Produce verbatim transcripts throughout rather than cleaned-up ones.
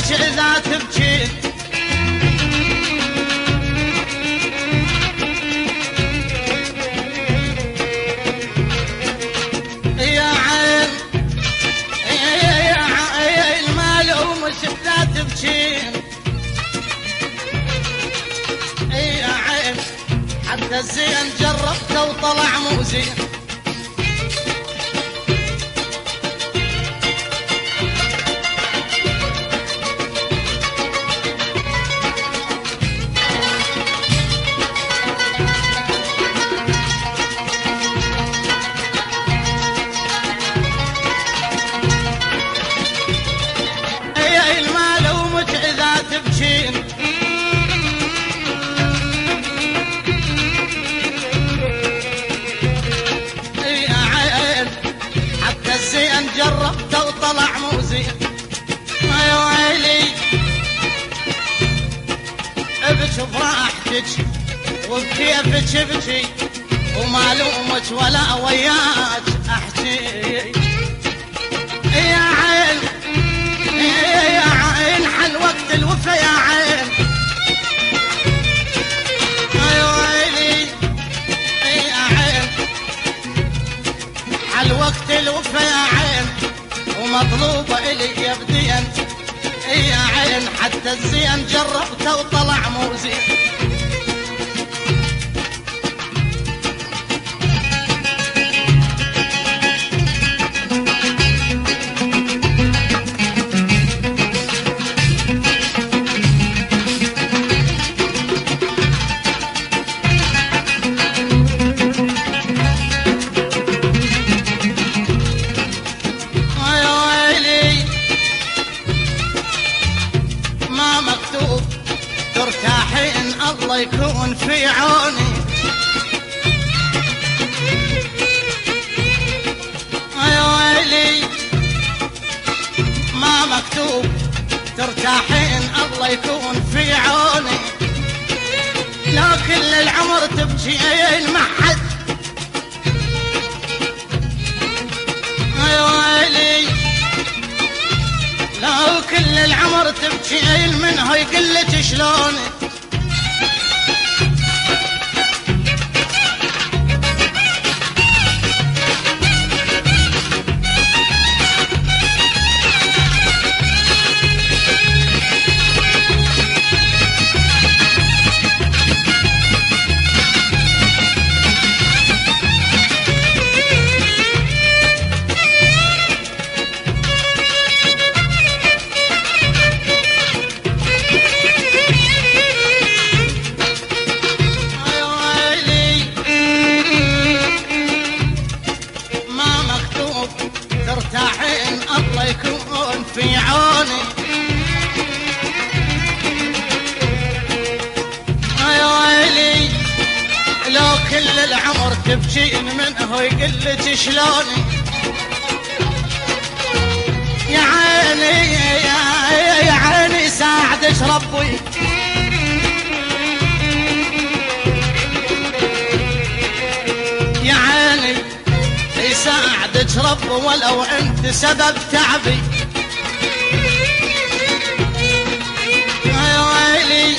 لومك إذا تبكي يا عين يا عين ما لومك إذا تبكي يا عين حتى الزين جربته وطلع مو زين جربته وطلع مو زين يا ويلي ابكي براحتك وبكيفك ابكي وما لومك ولا وياك احكي يا عين يا عين حل وقت الوفا يا عين يا ويلي يا عين حل وقت الوفا يا عين ومطلوبة إلي يبدين يا عين حتى الزين جربته وطلع مو زين ترتاحين الله يكون في عوني يا ويلي ما مكتوب ترتاحين الله يكون في عوني لو كل العمر تبكين مع حد يا ويلي لو كل العمر تبكين منه يقلك شلوني ترتاحين الله يكون في عوني يا ويلي لو كل العمر تبكين منه يقلك شلوني يا عيني يا, يا عيني ساعدك ربي يا عيني يساعدك رب ولو انت سبب تعبي يا ويلي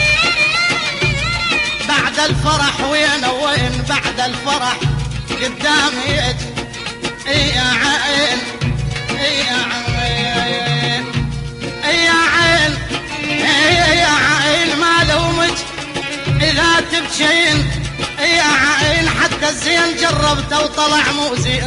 بعد الفرح وين وين بعد الفرح قدامي يا عين يا عين يا عين يا عين ما لومك اذا تبكين يا عين حتى الزين جربته وطلع مو زين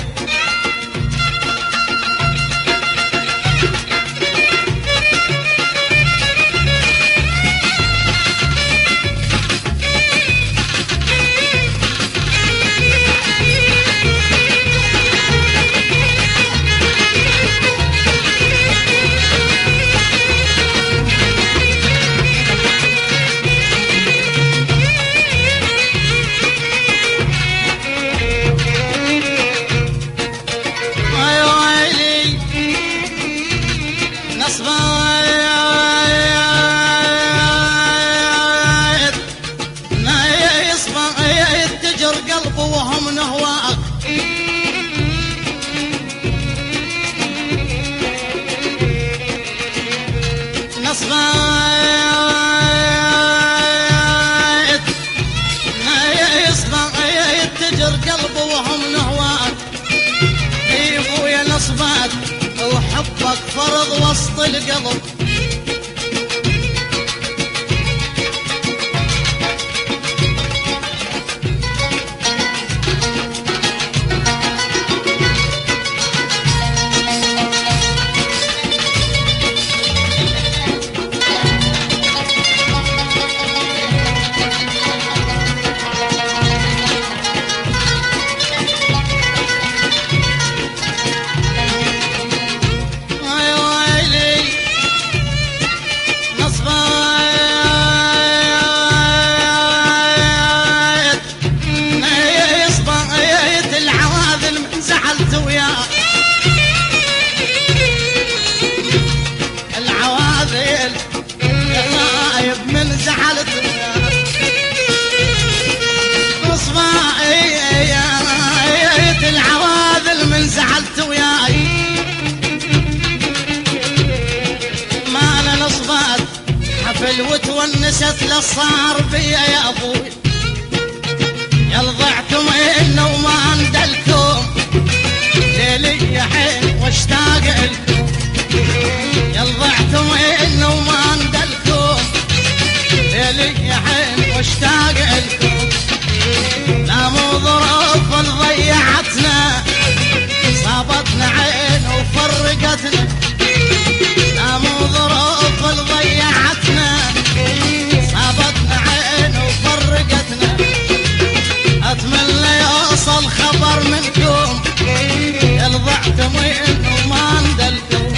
حبك فرض وسط القلب زعلت وياي ما انا نصبت حفل وتونست لصار بيا يا ابوي يا ضعتم انه وما اندلكم ليلي يا حين واشتاق لكم يا ضعتم انه وما اندلكم ليلي يا حين واشتاق لكم لا مو ظروف ضيعتنا صابتنا عين وفرقتنا لا مو ظروف ضيعتنا صابتنا عين وفرقتنا اتمنى يوصل خبر منكم يا ضعتم انه ما اندلكم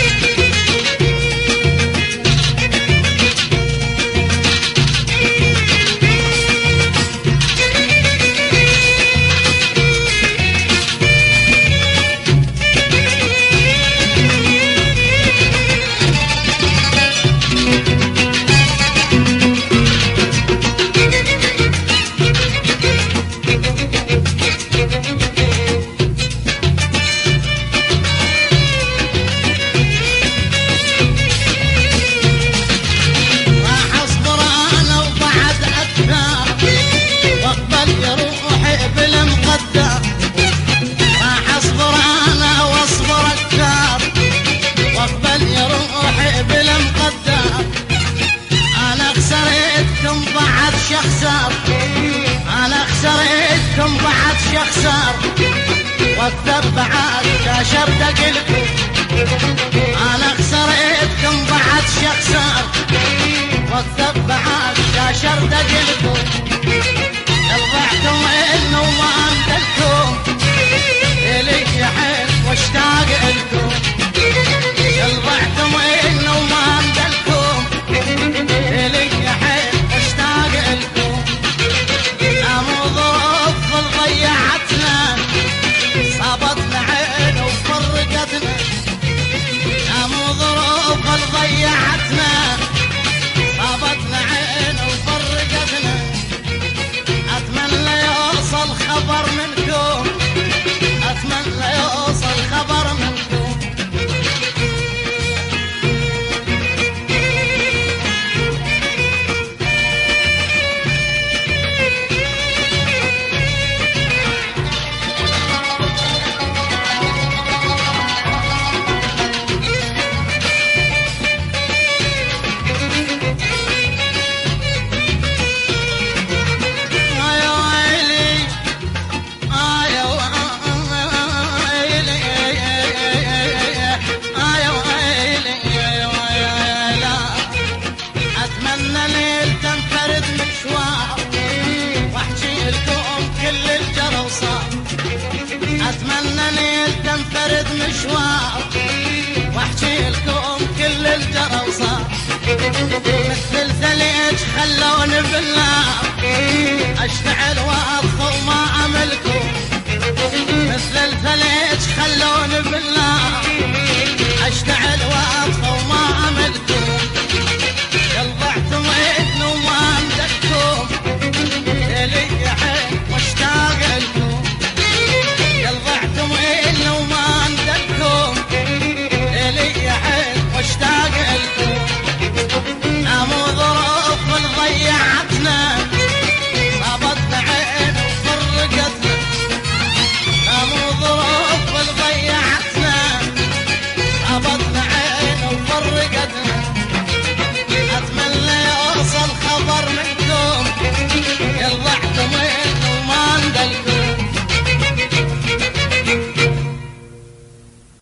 شخسر انا خسرتكم بعد شخسر واكثر بعد كاشر دقلكم انا خسرتكم بعد شخسر واكثر بعد كاشر دقلكم طلعتم انه ما اندلكم الي يا حين واشتاق لكم طلعتم انه ما اندلكم الي يا حين واشتاق لكم مو ظروف ضيعتنا صابتنا عين وفرقتنا مو ظروف ضيعتنا صابتنا عين وفرقتنا اتمنى يوصل خبر منكم اتمنى يوصل خبر منكم اتمنى ليل تنفرد مشوار واحكي لكم كل الجرى وصار مثل ثلج خلوني بالنار اشتعل واطفى وما املكم مثل الثلج خلوني بالنار